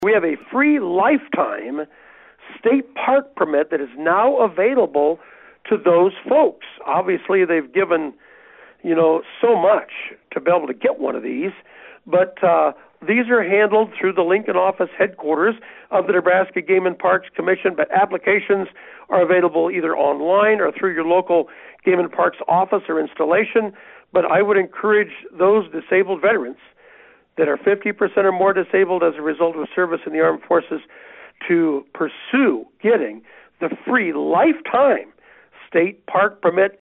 We have a free lifetime state park permit that is now available to those folks. Obviously, they've given, so much to be able to get one of these, but these are handled through the Lincoln office headquarters of the Nebraska Game and Parks Commission, but applications are available either online or through your local Game and Parks office or installation. But I would encourage those disabled veterans that are 50% or more disabled as a result of service in the armed forces to pursue getting the free lifetime state park permit